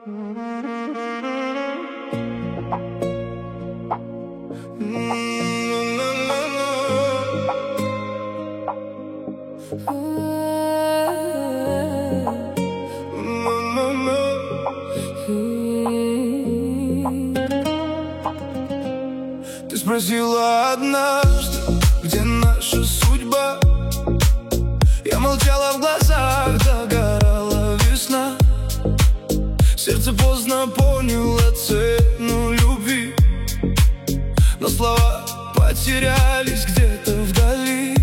Ты спросила однажды, где наша судьба. Я молчала, в глазах догорала весна. Сердце поздно поняло цену любви, но слова потерялись где-то вдали.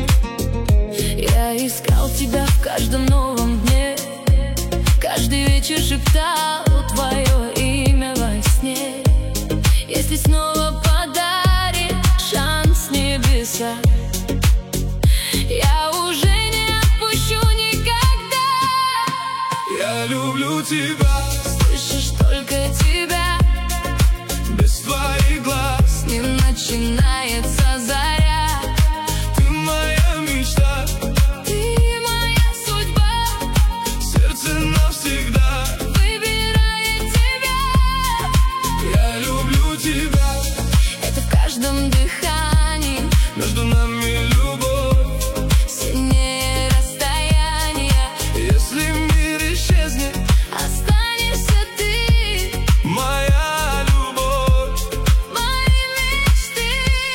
Я искал тебя в каждом новом дне, каждый вечер шептал твое имя во сне. Если снова подарит шанс небеса, я уже не отпущу никогда. Я люблю тебя, слышишь, только тебя. Без твоих глаз не начинается заря. Ты моя мечта, ты моя судьба. сердце навсегда выбирает тебя. Я люблю тебя, это в каждом дыхании. между нами любовь сильнее расстояния. Если мир исчезнет, останешься ты. моя любовь, мои мечты.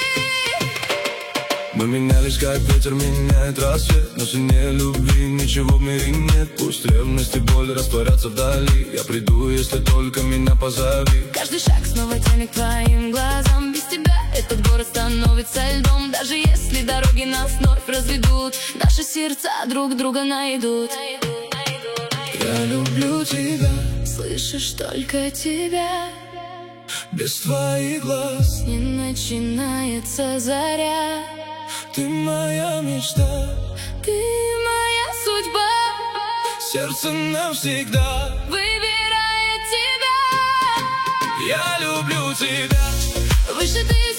мы менялись, как ветер меняет рассвет, но сильнее любви ничего в мире нет. Пусть ревность и боль растворятся вдали, я приду, если только меня позови. Каждый шаг снова тянет к твоим глазам. Без тебя этот город становится льдом. Даже если дороги нас вновь разведут, наши сердца друг друга найдут. Я люблю тебя, слышишь, только тебя. без твоих глаз не начинается заря. ты моя мечта, ты моя судьба. сердце навсегда выбирает тебя. я люблю тебя. Выше ты